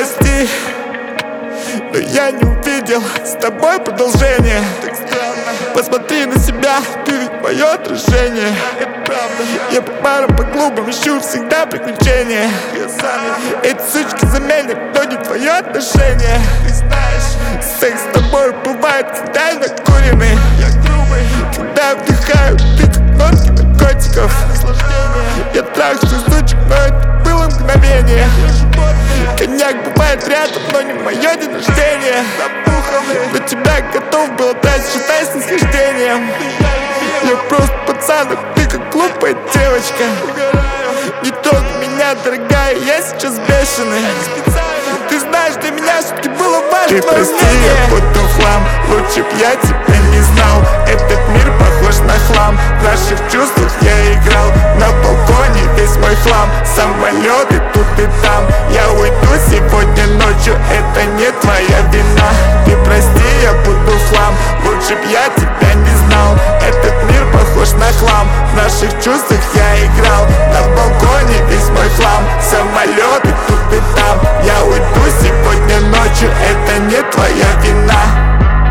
прости, но я не увидел с тобой продолжение. Посмотри на себя, ты ведь мое отражение. Я по барам, по клубам ищу всегда приключения. Эти сучки заменят, но не твое отношение. Секс с тобой бывает, когда я накуренный. Когда вдыхаю, ты как нотки наркотиков. Я трахаю сучек, но это было мгновение. Коньяк бывает рядом, но не мое день рождения. На тебя готов был отдать, считай снисхождением. Я просто пацан, а ты как глупая девочка. Не трогай меня, дорогая, я сейчас бешеный. Ты знаешь, для меня все-таки было важно. Ты прости, я буду хлам, лучше б я тебя не знал. Этот мир похож на хлам, в наших чувствах я играл. На балконе весь мой хлам, самолеты тут и там. Я уйду сегодня ночью, это не твоя вина. Ты прости, я буду хлам, лучше б я тебя не знал. Этот мир похож на хлам, в наших чувствах я играл. На балконе весь мой хлам, самолеты тут и там. Я уйду сегодня ночью, это не твоя вина.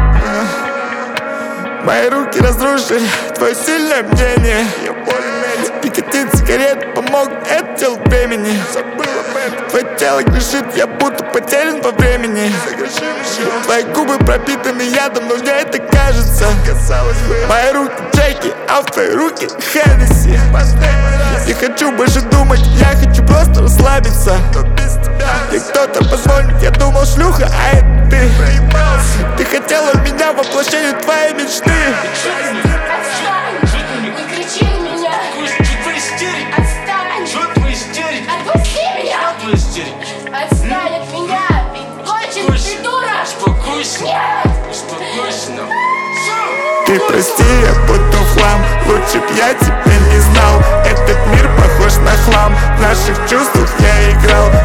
Мои руки разрушили твое сильное мнение. Никотин, сигарет помог, это дело времени. Твое тело грешит, я будто потерян во времени. Твои губы пропитаны ядом, но мне это кажется. Мои руки Джеки, а в твои руки Хеннесси. Не хочу больше думать, я хочу просто расслабиться. И кто-то позвонит, я думал шлюха, а это ты. Ты хотела меня, воплощение твоей мечты. Отстань от меня, ты кончен, ты дура! Успокойся! Нет! Успокойся, ну. Ты прости, я буду хлам, лучше б я тебя не знал. Этот мир похож на хлам, в наших чувствах я играл.